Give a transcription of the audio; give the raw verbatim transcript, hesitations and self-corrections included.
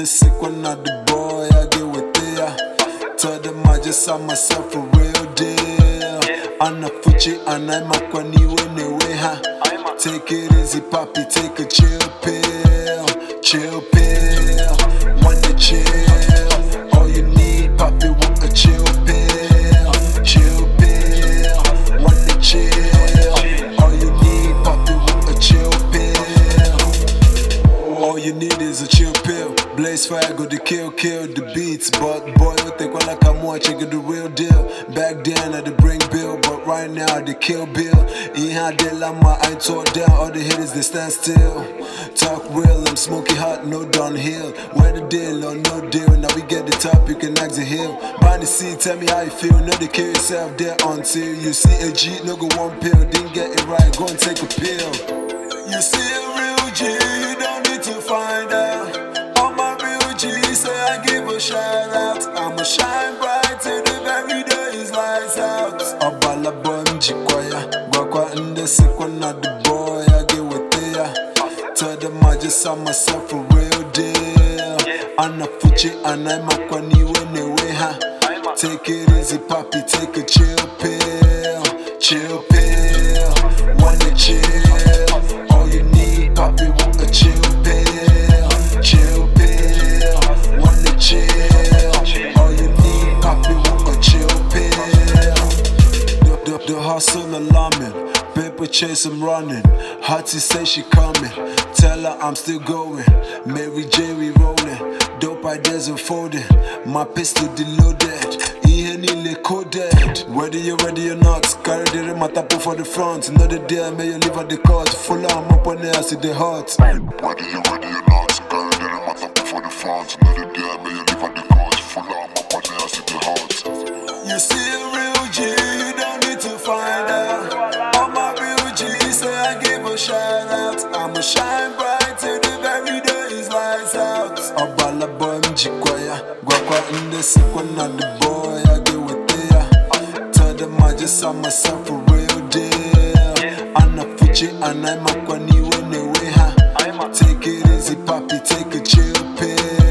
the sick one, not the boy, I get with it. Tell them I just saw myself a real deal. Anna Fuchi, and I'm a kwani anyway, huh? Take it easy, papi, take a chill pill. Chill pill, wanna chill. All you need, papi, want a chill pill. Chill pill, wanna chill. All you need, papi, want a chill pill. All you need is a chill pill. Blaze fire, go to kill, kill the beats. But boy, you think when I come on, check it the real deal. Back then I did bring bill, but right now they kill bill. He had the llama, I tore down. All the hitters they stand still. Talk real, I'm smoky hot, no downhill. Where the deal or no deal? Now we get the top, you can ask the hill. By the sea, tell me how you feel. No, they kill yourself there until you see a G. No go one pill, didn't get it right, go and take a pill. You see a real G, you don't need to find out. Say I give a shout out. I'ma shine bright till the very day is lights out. Abala bunji kwaya, gwakwa in the sick one, not the boy, I get with it. Tell them I just saw myself a real deal. Anna Fuchi, and I'm a kwani anyway, huh? Take it easy, papi, take a chill pill. Chill pill, wanna chill. All you need, papi, want a chill pill. Chill pill. Chill. All you need, papi, want a chill pill. The, the, the hustle alarming, paper chase I'm running. Hattie say she coming, tell her I'm still going. Mary J we rolling, dope ideas unfolding. My pistol deloaded, he nearly coded. Whether you're ready or not, carry the matapo for the front. Another day, may you live at the court. Full arm up on there, I see the heart. Whether you're ready or not, carry the matapo for the front. Another day, may you live at the court. Full arm up on there, I see the heart. You see a real G, you don't need to find out. All my real G, say I give a shout out. I'ma shine bright till the very day is lights out. Abala bunji kwaya, gwakwa in the sick one, not the boy, I get with it. Tell them I just saw myself a real deal. Anna Fuchi, and I'm a kwani anyway, huh? Take it easy, papi, take a chill pill.